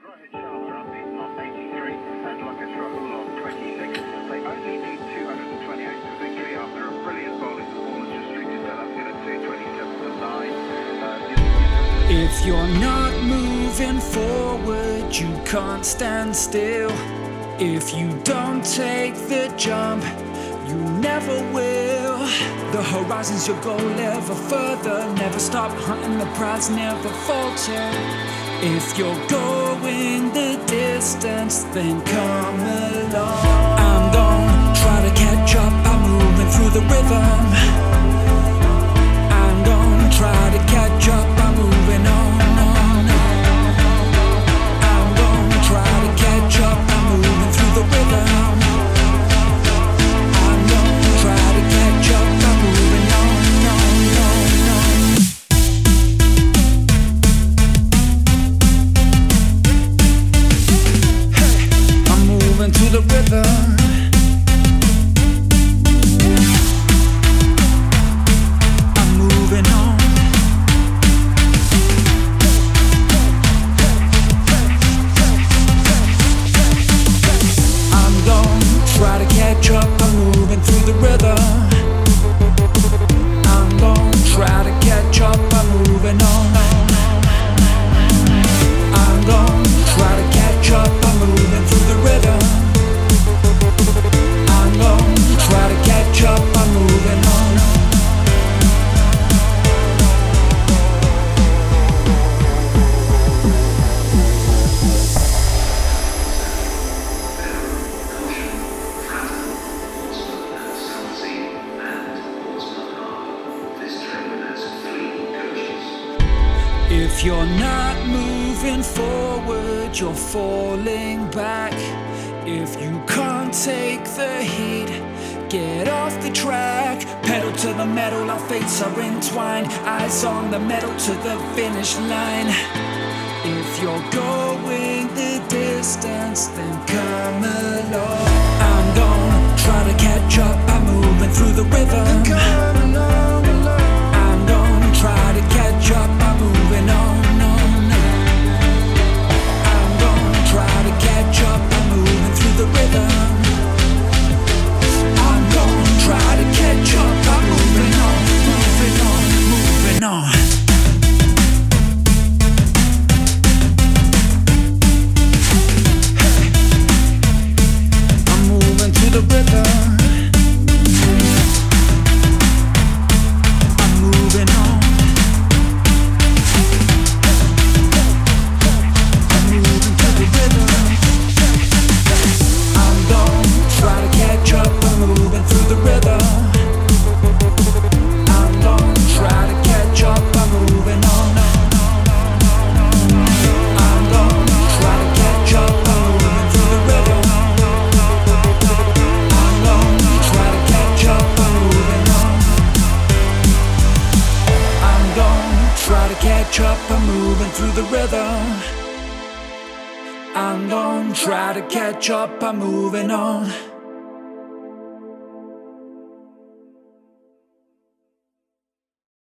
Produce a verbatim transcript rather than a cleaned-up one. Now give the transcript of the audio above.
Rohit Sharma are beaten on eighty-three and Lokesh Rahul on twenty-six. They only need two hundred twenty-eight for victory after a brilliant bowling performance restricted to that in a two twenty-seven to nine. Uh, if you're not moving forward, you can't stand still. If you don't take the jump, you never will. The horizon's your goal, ever further. Never stop hunting the prize, never falter. If you're going the distance, then come along. I'm gonna try to catch up, I'm moving through the rhythm. I'm gonna try to catch up, I'm moving on, on. I'm gonna try to catch up, I'm moving through the rhythm. I'm gonna try to catch up, I'm moving on, on, on, on. To the rhythm, I'm moving on. I'm gonna try to catch up, I'm moving through the rhythm. I'm gonna try to catch up, I'm moving on. I'm gonna try to catch up, I'm moving through the rhythm. I'm gonna try to catch up, I'm moving on. If you're not moving forward, you're falling back. If you can't take the heat, get off the track. Pedal to the metal, our fates are entwined. Eyes on the metal to the finish line. If you're going the distance, then come along. I'm gonna try to catch up, I'm moving through the rhythm. I'm gonna try to catch up, I'm moving on, on. I'm gonna try to catch up, I'm moving through the rhythm. I'm gonna try to catch up, I'm moving on, moving on, moving on. I'm moving to the rhythm. I'm moving on. I'm moving to the rhythm. I'm gonna try to catch up, I'm moving through the rhythm. I'm gonna try to catch up, I'm moving on. I'm gonna try to catch up, I'm moving through the rhythm. I'm gonna try to catch up, I'm moving on. I'm gonna try to catch up, I'm moving through the rhythm. I'm gonna try to catch up, I'm moving on.